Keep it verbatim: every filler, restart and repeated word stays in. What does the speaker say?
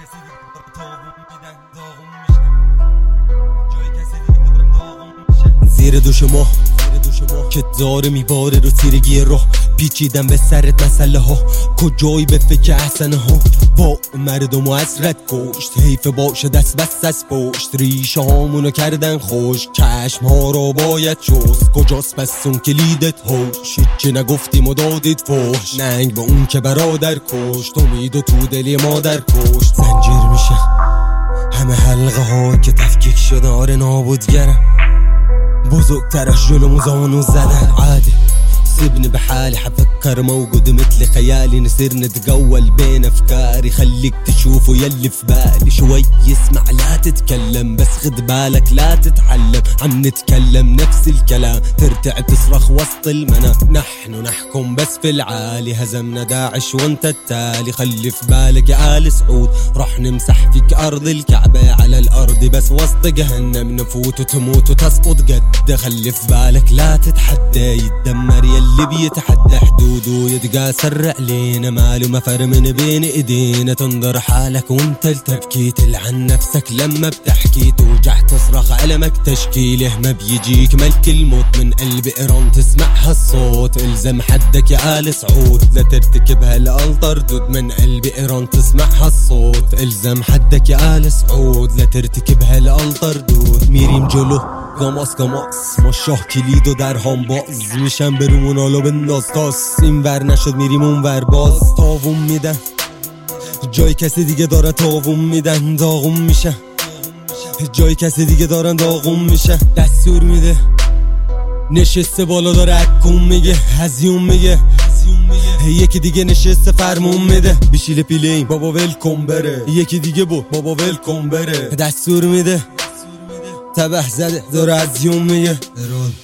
کسی دیگه تاغون میدن داغون میشن جای کسی دیگه داغون میشن زیر دوش ماه که داره میباره رو تیرگی راه پیچیدن به سرت مسئله ها کجایی به فکر احسنه ها با مردم و حسرت کشت حیف باشه دست بست از پشت ریشه هامونو کردن خوش چشم ها رو باید شست کجاست بس اون کلیدت هوش هیچی نگفتیم و دادید فوش ننگ به اون که برادر کشت امید و تو دلی مادر کشت زنجیر میشه همه حلقه ها که تفکیک شده آره نابودگرم بزرگترش جلو زانو زدن عادي سيبني بحالي حفكر موجود مثل خيالي نصير نتجول بين افكاري خليك تشوفه يلي في بالي شوي يسمع لا تتكلم بس خد بالك لا تتعلم عم نتكلم نفس الكلام ترتع تصرخ وسط المنام نحن نحكم بس في العالي هزمنا داعش وانت التالي خلي في بالك يا آل سعود راح نمسح فيك ارض الكعبة على الارض بس وسط جهنم نفوت وتموت وتسقط جد خلي في بالك لا تتحدى يتدمر يلي اللي بيتحدى حدوده يتقاسر علينا ماله مفر من بين ايدينا تنظر حالك وانت التبكي تلعن نفسك لما بتحكي توجع تصرخ علمك تشكيله ما بيجيك ملك الموت من قلب ايران تسمع هالصوت الزم حدك يا آل سعود لا ترتكب هالقلطر دود من قلب ايران تسمع هالصوت الزم حدك يا آل سعود لا ترتكب هالقلطر دود میریم جلو گاماس گاماس ما شاه کلید و در هم باز میشم برومون حالا بنداز تاس این ور نشد میریم اون ور باز تاوون میدن جای کسی دیگه داره تاوون میدن داغون میشه جای کسی دیگه دارن داغون میشه دستور میده نشسته بالا داره اکون میگه هزیون میگه یکی دیگه نشسته فرمون میده بیشیل پیلین بابا ول کن بره یکی دیگه بود بابا ول کن بره دستور میده تبه زده داره از یوم میگه